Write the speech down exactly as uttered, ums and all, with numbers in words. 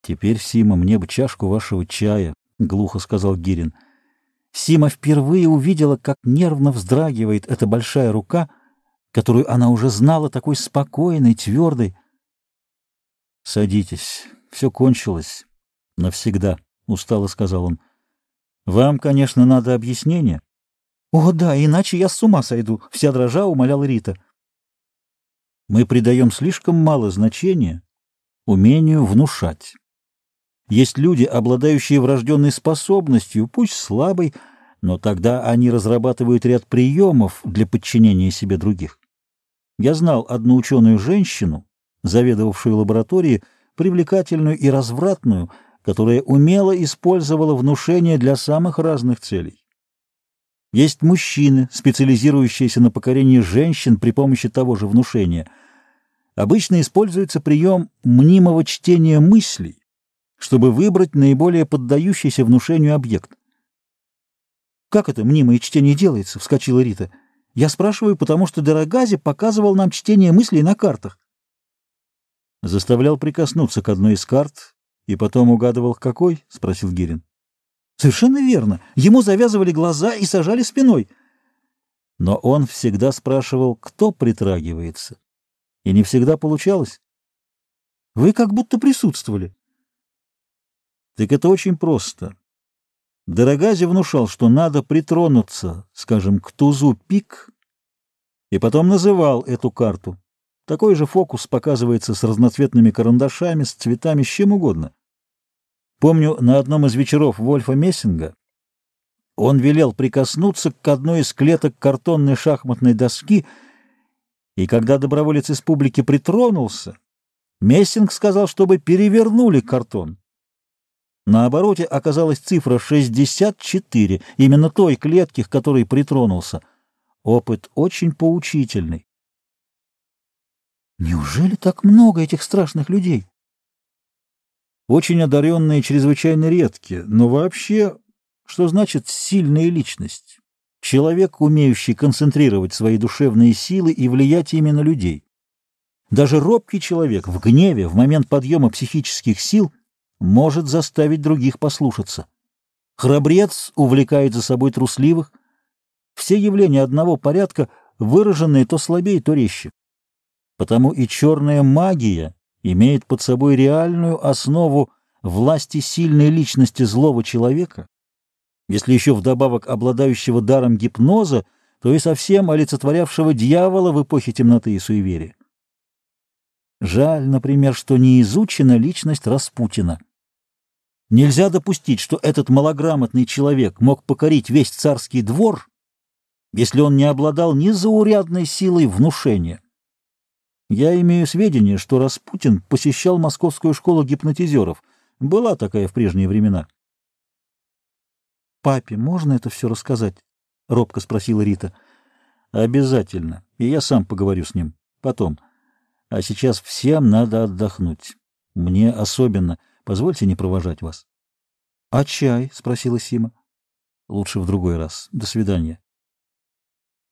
«Теперь, Сима, мне бы чашку вашего чая», — глухо сказал Гирин. Сима впервые увидела, как нервно вздрагивает эта большая рука, которую она уже знала, такой спокойной, твердой. «Садитесь, все кончилось. Навсегда», — устало сказал он. «Вам, конечно, надо объяснение». «О, да, иначе я с ума сойду», — вся дрожа умоляла Рита. «Мы придаем слишком мало значения умению внушать. Есть люди, обладающие врожденной способностью, пусть слабой, но тогда они разрабатывают ряд приемов для подчинения себе других. Я знал одну ученую женщину, заведовавшую лабораторией, привлекательную и развратную, которая умело использовала внушение для самых разных целей. Есть мужчины, специализирующиеся на покорении женщин при помощи того же внушения. Обычно используется прием мнимого чтения мыслей, чтобы выбрать наиболее поддающийся внушению объект. «Как это мнимое чтение делается?» — вскочила Рита. «Я спрашиваю, потому что Дорогази показывал нам чтение мыслей на картах». «Заставлял прикоснуться к одной из карт и потом угадывал, к какой?» — спросил Гирин. «Совершенно верно. Ему завязывали глаза и сажали спиной». Но он всегда спрашивал, кто притрагивается. И не всегда получалось. «Вы как будто присутствовали». «Так это очень просто. Дорогази внушал, что надо притронуться, скажем, к тузу пик, и потом называл эту карту. Такой же фокус показывается с разноцветными карандашами, с цветами, с чем угодно. Помню, на одном из вечеров Вольфа Мессинга он велел прикоснуться к одной из клеток картонной шахматной доски, и когда доброволец из публики притронулся, Мессинг сказал, чтобы перевернули картон. На обороте оказалась цифра шестьдесят четыре, именно той клетки, к которой притронулся. Опыт очень поучительный. Неужели так много этих страшных людей? Очень одаренные, чрезвычайно редкие, но вообще, что значит сильная личность? Человек, умеющий концентрировать свои душевные силы и влиять ими на людей. Даже робкий человек в гневе, в момент подъема психических сил, может заставить других послушаться. Храбрец увлекает за собой трусливых. Все явления одного порядка, выраженные то слабее, то резче. Потому и черная магия имеет под собой реальную основу власти сильной личности злого человека, если еще вдобавок обладающего даром гипноза, то и совсем олицетворявшего дьявола в эпохе темноты и суеверия. Жаль, например, что не изучена личность Распутина. Нельзя допустить, что этот малограмотный человек мог покорить весь царский двор, если он не обладал незаурядной силой внушения. Я имею сведения, что Распутин посещал московскую школу гипнотизеров. Была такая в прежние времена. «Папе можно это все рассказать?» — робко спросила Рита. «Обязательно. И я сам поговорю с ним. Потом. А сейчас всем надо отдохнуть. Мне особенно. Позвольте не провожать вас». «А чай?» — спросила Сима. «Лучше в другой раз. До свидания».